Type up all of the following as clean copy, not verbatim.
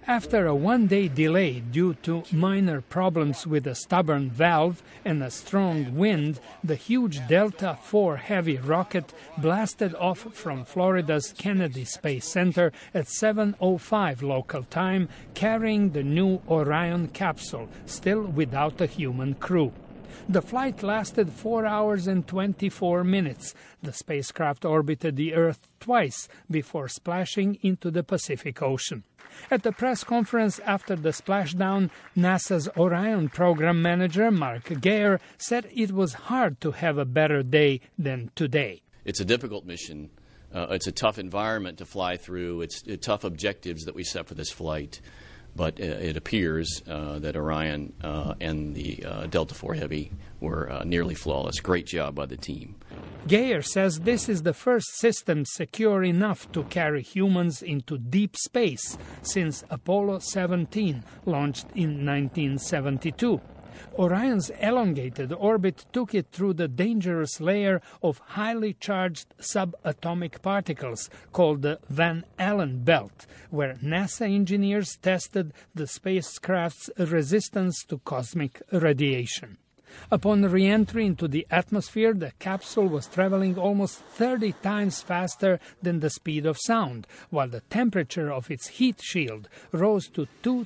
After a one-day delay due to minor problems with a stubborn valve and a strong wind, the huge Delta IV Heavy rocket blasted off from Florida's Kennedy Space Center at 7:05 local time, carrying the new Orion capsule, still without a human crew. The flight lasted 4 hours and 24 minutes. The spacecraft orbited the Earth twice before splashing into the Pacific Ocean. At the press conference after the splashdown, NASA's Orion program manager, Mark Gaier, said it was hard to have a better day than today. It's a difficult mission. It's a tough environment to fly through. It's tough objectives that we set for this flight. But it appears that Orion and the Delta IV Heavy were nearly flawless. Great job by the team. Gaier says this is the first system secure enough to carry humans into deep space since Apollo 17, launched in 1972. Orion's elongated orbit took it through the dangerous layer of highly charged subatomic particles called the Van Allen belt, where NASA engineers tested the spacecraft's resistance to cosmic radiation. Upon re-entry into the atmosphere, the capsule was traveling almost 30 times faster than the speed of sound, while the temperature of its heat shield rose to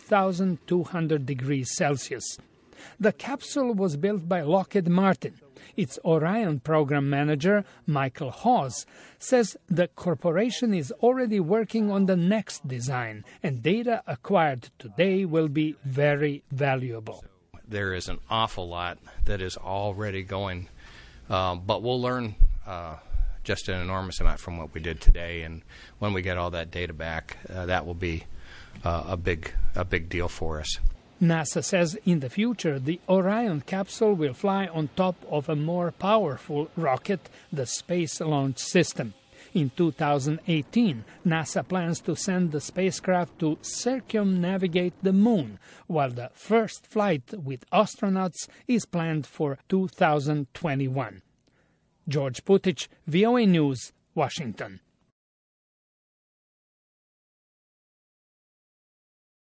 2,200 degrees Celsius. The capsule was built by Lockheed Martin. Its Orion program manager, Michael Hawes, says the corporation is already working on the next design, and data acquired today will be very valuable. There is an awful lot that is already going, but we'll learn just an enormous amount from what we did today, and when we get all that data back, that will be a big deal for us. NASA says in the future the Orion capsule will fly on top of a more powerful rocket, the Space Launch System. In 2018, NASA plans to send the spacecraft to circumnavigate the Moon, while the first flight with astronauts is planned for 2021. George Putich, VOA News, Washington.